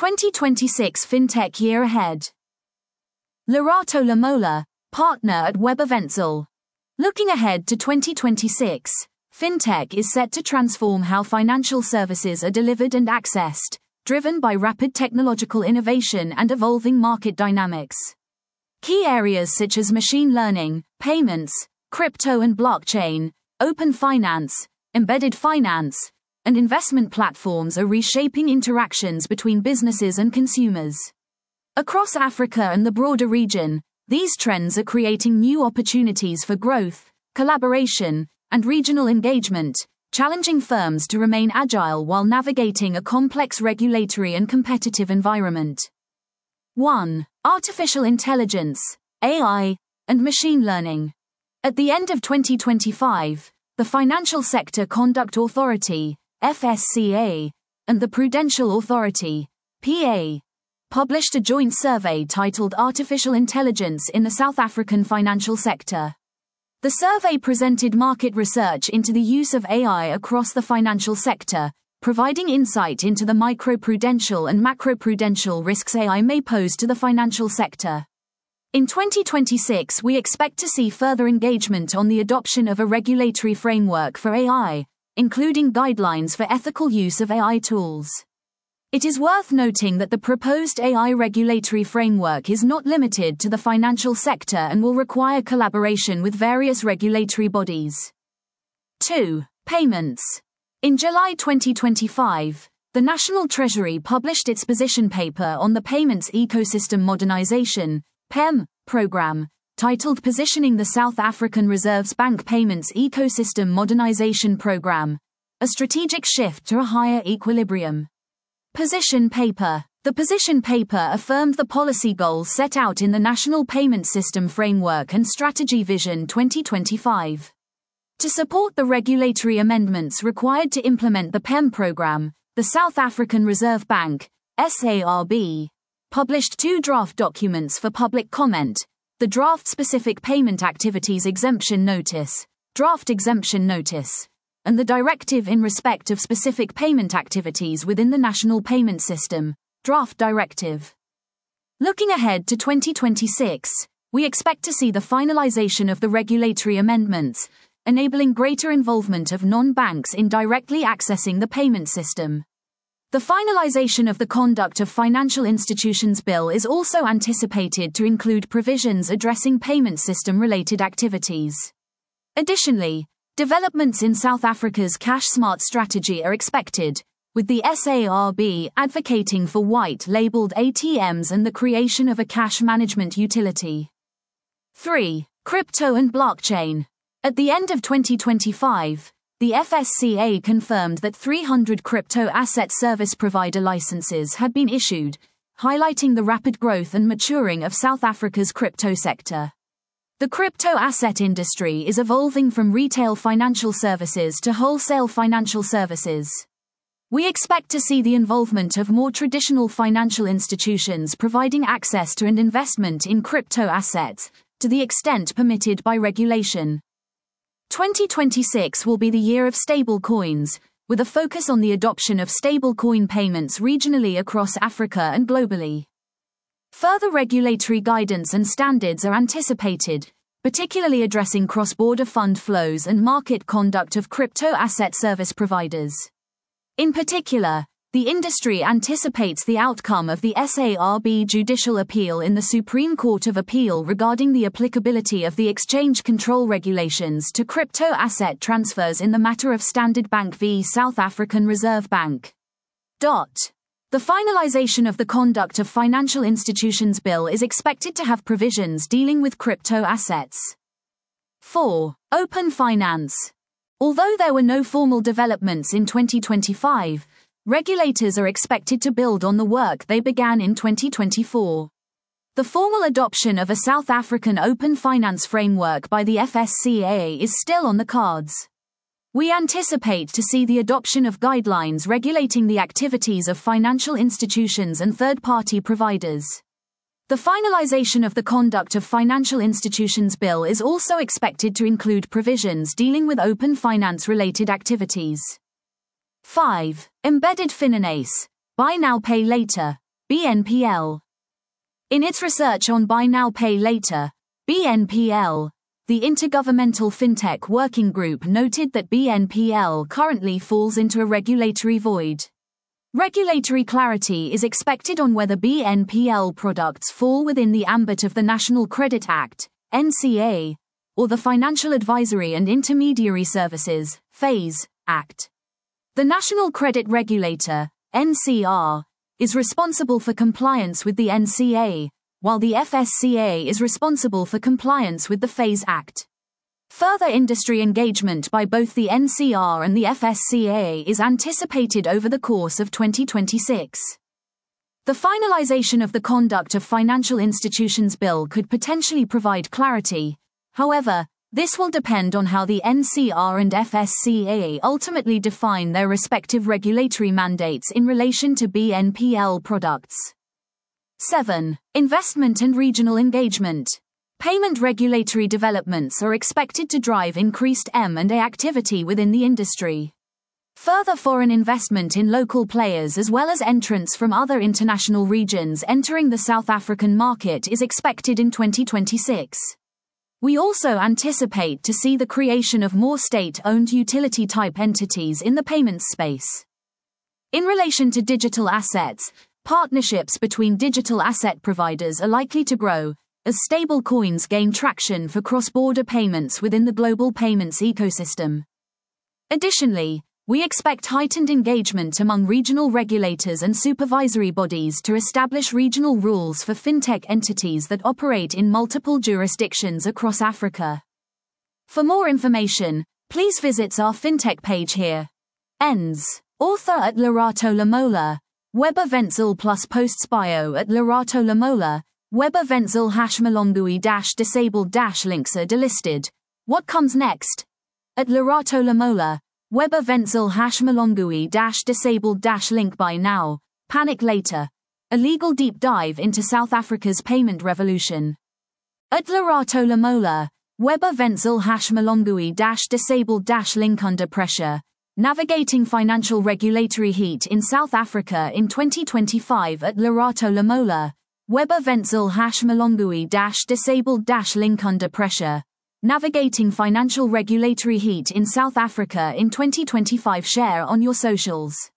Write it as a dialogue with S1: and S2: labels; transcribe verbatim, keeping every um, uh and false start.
S1: twenty twenty-six FinTech Year Ahead. Lorato Lamola, partner at Weber Wentzel. Looking ahead to twenty twenty-six, FinTech is set to transform how financial services are delivered and accessed, driven by rapid technological innovation and evolving market dynamics. Key areas such as machine learning, payments, crypto and blockchain, open finance, embedded finance, and investment platforms are reshaping interactions between businesses and consumers. Across Africa and the broader region, these trends are creating new opportunities for growth, collaboration, and regional engagement, challenging firms to remain agile while navigating a complex regulatory and competitive environment. one. Artificial intelligence, A I, and machine learning. At the end of twenty twenty-five, the Financial Sector Conduct Authority, F S C A, and the Prudential Authority, P A, published a joint survey titled Artificial Intelligence in the South African Financial Sector. The survey presented market research into the use of A I across the financial sector, providing insight into the microprudential and macroprudential risks A I may pose to the financial sector. In twenty twenty-six, we expect to see further engagement on the adoption of a regulatory framework for A I, including guidelines for ethical use of A I tools. It is worth noting that the proposed A I regulatory framework is not limited to the financial sector and will require collaboration with various regulatory bodies. two. Payments. In July twenty twenty-five, the National Treasury published its position paper on the Payments Ecosystem Modernization (P E M) program, titled Positioning the South African Reserve's Bank Payments Ecosystem Modernization Program, a strategic shift to a higher equilibrium. Position paper. The position paper affirmed the policy goals set out in the National Payment System Framework and Strategy Vision twenty twenty-five. To support the regulatory amendments required to implement the P E M program, the South African Reserve Bank, S A R B, published two draft documents for public comment: the Draft Specific Payment Activities Exemption Notice, Draft Exemption Notice, and the Directive in Respect of Specific Payment Activities within the National Payment System, Draft Directive. Looking ahead to twenty twenty-six, we expect to see the finalization of the regulatory amendments, enabling greater involvement of non-banks in directly accessing the payment system. The finalization of the Conduct of Financial Institutions Bill is also anticipated to include provisions addressing payment system-related activities. Additionally, developments in South Africa's Cash Smart strategy are expected, with the S A R B advocating for white-labeled A T Ms and the creation of a cash management utility. three. Crypto and blockchain. At the end of twenty twenty-five, the F S C A confirmed that three hundred crypto asset service provider licenses had been issued, highlighting the rapid growth and maturing of South Africa's crypto sector. The crypto asset industry is evolving from retail financial services to wholesale financial services. We expect to see the involvement of more traditional financial institutions providing access to and investment in crypto assets, to the extent permitted by regulation. twenty twenty-six will be the year of stablecoins, with a focus on the adoption of stablecoin payments regionally across Africa and globally. Further regulatory guidance and standards are anticipated, particularly addressing cross-border fund flows and market conduct of crypto asset service providers. In particular, the industry anticipates the outcome of the S A R B judicial appeal in the Supreme Court of Appeal regarding the applicability of the exchange control regulations to crypto asset transfers in the matter of Standard Bank v South African Reserve Bank. Dot. The finalization of the Conduct of Financial Institutions Bill is expected to have provisions dealing with crypto assets. four. Open finance. Although there were no formal developments in twenty twenty-five, regulators are expected to build on the work they began in twenty twenty-four. The formal adoption of a South African open finance framework by the F S C A is still on the cards. We anticipate to see the adoption of guidelines regulating the activities of financial institutions and third-party providers. The finalization of the Conduct of Financial Institutions Bill is also expected to include provisions dealing with open finance-related activities. five. Embedded finance. Buy now, pay later. B N P L. In its research on Buy Now Pay Later, B N P L, the Intergovernmental FinTech Working Group noted that B N P L currently falls into a regulatory void. Regulatory clarity is expected on whether B N P L products fall within the ambit of the National Credit Act, N C A, or the Financial Advisory and Intermediary Services, FASE, Act. The National Credit Regulator, N C R, is responsible for compliance with the N C A, while the F S C A is responsible for compliance with the FASE Act. Further industry engagement by both the N C R and the F S C A is anticipated over the course of twenty twenty-six. The finalization of the Conduct of Financial Institutions Bill could potentially provide clarity. However, this will depend on how the N C R and F S C A ultimately define their respective regulatory mandates in relation to B N P L products. seven. Investment and regional engagement. Payment regulatory developments are expected to drive increased M and A activity within the industry. Further foreign investment in local players as well as entrants from other international regions entering the South African market is expected in twenty twenty-six. We also anticipate to see the creation of more state-owned utility-type entities in the payments space. In relation to digital assets, partnerships between digital asset providers are likely to grow, as stable coins gain traction for cross-border payments within the global payments ecosystem. Additionally, we expect heightened engagement among regional regulators and supervisory bodies to establish regional rules for fintech entities that operate in multiple jurisdictions across Africa. For more information, please visit our fintech page here. Ends. Author at Lerato Lamola. Weber Wentzel plus posts bio at Lerato Lamola. Weber Wentzel hash Malongui dash disabled dash links are delisted. What comes next? At Lerato Lamola. Weber Wentzel hash Malongui dash disabled dash link by now. Panic later. A legal deep dive into South Africa's payment revolution. At Lerato Lamola. Weber Wentzel hash Malongui dash disabled dash link under pressure. Navigating financial regulatory heat in South Africa in twenty twenty-five at Lerato Lamola. Weber Wentzel hash Malongui dash disabled dash link under pressure. Navigating financial regulatory heat in South Africa in twenty twenty-five. Share on your socials.